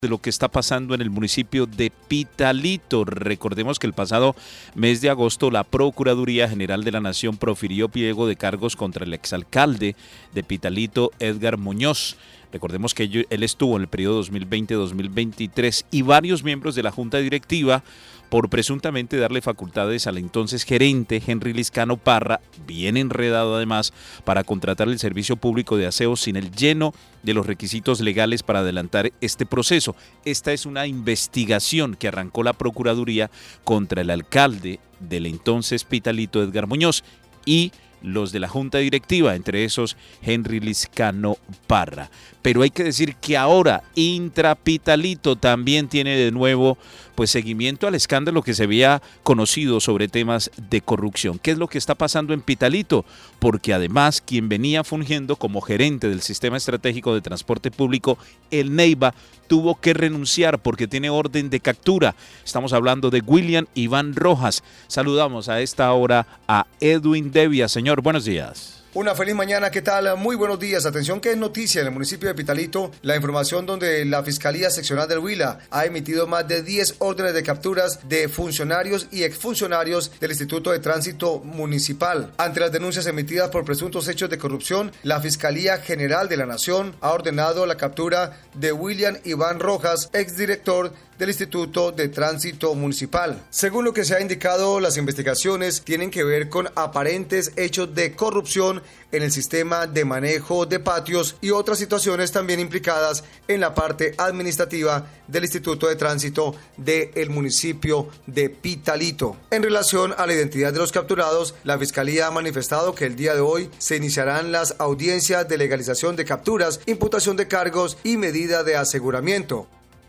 de lo que está pasando en el municipio de Pitalito. Recordemos que el pasado mes de agosto la Procuraduría General de la Nación profirió pliego de cargos contra el exalcalde de Pitalito, Edgar Muñoz. Recordemos que él estuvo en el periodo 2020-2023 y varios miembros de la Junta Directiva por presuntamente darle facultades al entonces gerente Henry Liscano Parra, bien enredado además, para contratar el servicio público de aseo sin el lleno de los requisitos legales para adelantar este proceso. Esta es una investigación que arrancó la Procuraduría contra el alcalde del entonces Pitalito, Edgar Muñoz, y los de la Junta Directiva, entre esos Henry Liscano Parra. Pero hay que decir que ahora Intrapitalito también tiene de nuevo seguimiento al escándalo que se había conocido sobre temas de corrupción. ¿Qué es lo que está pasando en Pitalito? Porque además quien venía fungiendo como gerente del Sistema Estratégico de Transporte Público, el Neiva, tuvo que renunciar porque tiene orden de captura. Estamos hablando de William Iván Rojas. Saludamos a esta hora a Edwin Devia. Señor, buenos días. Una feliz mañana, ¿qué tal? Muy buenos días. Atención que es noticia en el municipio de Pitalito, la información donde la Fiscalía Seccional del Huila ha emitido más de 10 órdenes de capturas de funcionarios y exfuncionarios del Instituto de Tránsito Municipal. Ante las denuncias emitidas por presuntos hechos de corrupción, la Fiscalía General de la Nación ha ordenado la captura de William Iván Rojas, exdirector del Instituto de Tránsito Municipal. Según lo que se ha indicado, las investigaciones tienen que ver con aparentes hechos de corrupción en el sistema de manejo de patios y otras situaciones también implicadas en la parte administrativa del Instituto de Tránsito del municipio de Pitalito. En relación a la identidad de los capturados, la Fiscalía ha manifestado que el día de hoy se iniciarán las audiencias de legalización de capturas, imputación de cargos y medida de aseguramiento.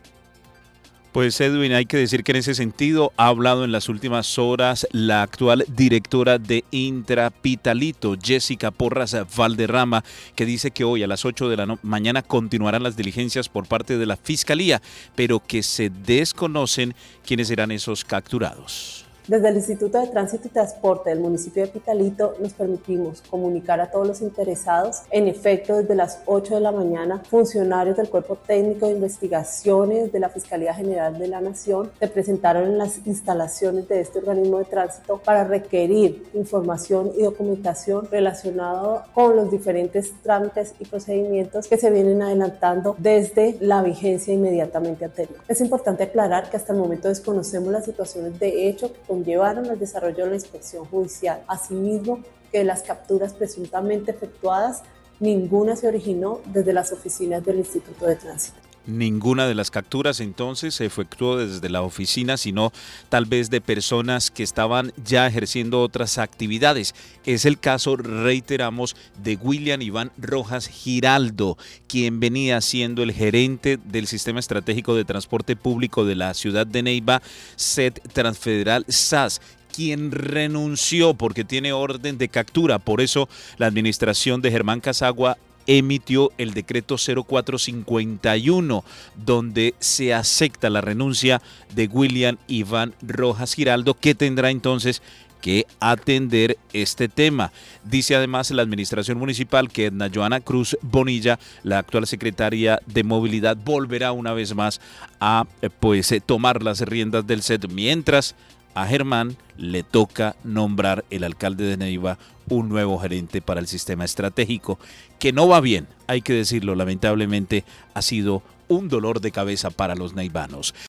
Pues Edwin, hay que decir que en ese sentido ha hablado en las últimas horas la actual directora de Intrapitalito, Jessica Porras Valderrama, que dice que hoy a las 8 de la mañana continuarán las diligencias por parte de la Fiscalía, pero que se desconocen quiénes serán esos capturados. Desde el Instituto de Tránsito y Transporte del municipio de Pitalito nos permitimos comunicar a todos los interesados. En efecto, desde las 8 de la mañana, funcionarios del Cuerpo Técnico de Investigaciones de la Fiscalía General de la Nación se presentaron en las instalaciones de este organismo de tránsito para requerir información y documentación relacionada con los diferentes trámites y procedimientos que se vienen adelantando desde la vigencia inmediatamente anterior. Es importante aclarar que hasta el momento desconocemos las situaciones de hecho que conllevaron al desarrollo de la inspección judicial. Asimismo, que de las capturas presuntamente efectuadas, ninguna se originó desde las oficinas del Instituto de Tránsito. Ninguna de las capturas entonces se efectuó desde la oficina, sino tal vez de personas que estaban ya ejerciendo otras actividades. Es el caso, reiteramos, de William Iván Rojas Giraldo, quien venía siendo el gerente del Sistema Estratégico de Transporte Público de la ciudad de Neiva, SET Transfederal SAS, quien renunció porque tiene orden de captura. Por eso la administración de Germán Casagua emitió el decreto 0451, donde se acepta la renuncia de William Iván Rojas Giraldo, que tendrá entonces que atender este tema. Dice además la administración municipal que Edna Joana Cruz Bonilla, la actual secretaria de Movilidad, volverá una vez más a tomar las riendas del SET, mientras a Germán le toca nombrar el alcalde de Neiva un nuevo gerente para el sistema estratégico, que no va bien, hay que decirlo, lamentablemente ha sido un dolor de cabeza para los neivanos.